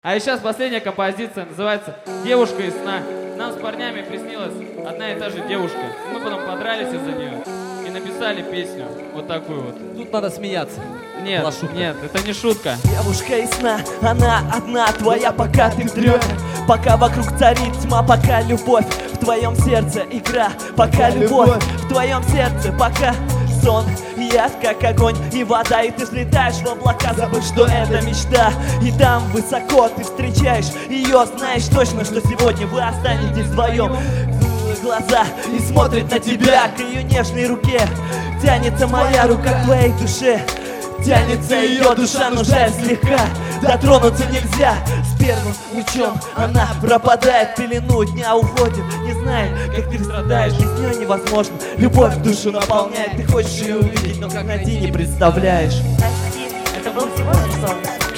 А сейчас последняя композиция называется «Девушка из сна». Нам с парнями приснилась одна и та же девушка. Мы потом подрались из-за нее и написали песню вот такую вот. Тут надо смеяться. Нет, нет, это не шутка. Девушка из сна, она одна, твоя, пока ты в дреме. Пока вокруг царит тьма, пока любовь в твоем сердце игра. Пока любовь в твоем сердце, пока сон яд, как огонь и вода. И ты взлетаешь в облака, забыв, что это мечта. И там высоко ты встречаешь ее, знаешь точно, что сегодня вы останетесь вдвоем. Глаза и смотрит на тебя, к ее нежной руке тянется моя рука к твоей душе. Тянется ее душа, но жаль слегка, дотронуться нельзя. С первым лучом она пропадает, в пелену дня уходит, не знает, как ты страдаешь. Без нее невозможно, любовь душу наполняет. Ты хочешь ее увидеть, но как найти не представляешь. Это был всего лишь сон.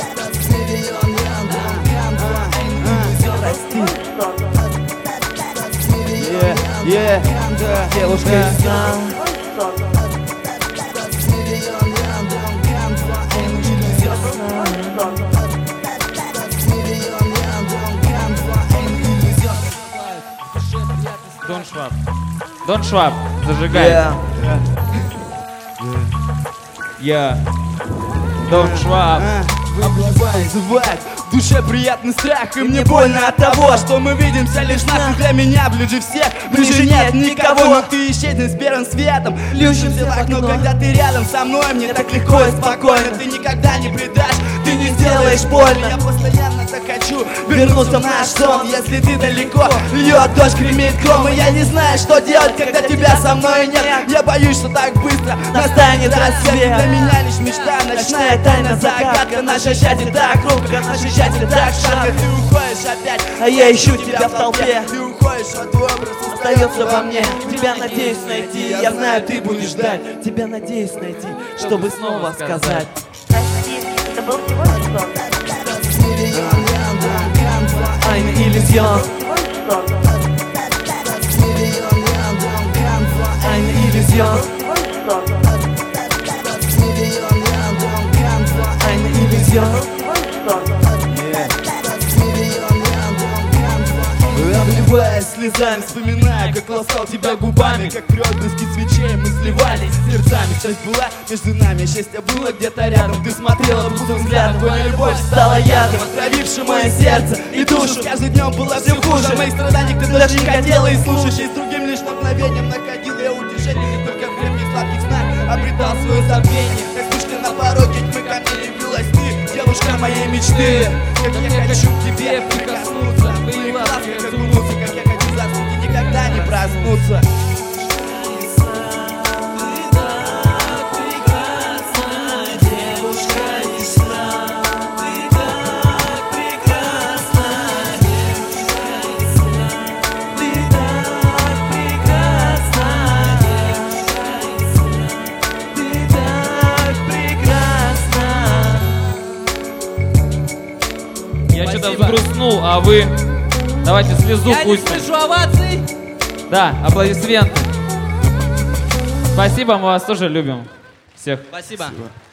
Девушка из сна. Дон Шваб, зажигай. Дон Шваб. Вызывает в душе приятный страх, и мне больно от того, что мы видимся лишь нас. Ты для меня ближе всех, ближе нет никого. Но ты исчезнешь с первым светом, льющимся в окно. Когда ты рядом со мной, мне так легко и спокойно. Ты никогда не предашь, ты не сделаешь больно. Я постоянно так хочу вернуться в наш сон. Если ты далеко, льет дождь, гремит гром, и я не знаю, что делать, когда тебя со мной нет. Я боюсь, что так быстро настанет рассвет. Для меня лишь мечта, ночная тайна, загадка. Наше счастье так хрупко, наше счастье так шатко. Ты уходишь опять, а я ищу тебя в толпе. Ты уходишь, а твой образ остается во мне. Тебя надеюсь найти, я знаю, ты будешь ждать. Тебя надеюсь найти, чтобы снова сказать. Это был всего лишь сон. Eine Illusion. Eine Illusion. Eine Illusion. Обливаясь слезами, вспоминаю, как ласкал тебя губами, как при отблеске свечей мы сливались сердцами. Часть была между нами, счастье было где-то рядом. Ты смотрела пустым взглядом, твоя любовь стала ядом, отравившим мое сердце и душу. С каждым днем было все хуже, моих страданий ты даже не хотела и слушаешь. И с другим лишь мгновением находил я утешение, только в крепких сладких снах обретал свое забвение. Как вышли на пороге тьмы, ко мне явилась ты, девушка моей мечты. Как я хочу к тебе прикоснуться, в твои глазки окунуться, как я хочу заснуть и никогда не проснуться. Я что-то взгрустнул, а вы давайте слезу Я пустим. не слышу оваций. Да, аплодисменты. Спасибо, мы вас тоже любим. Всех. Спасибо.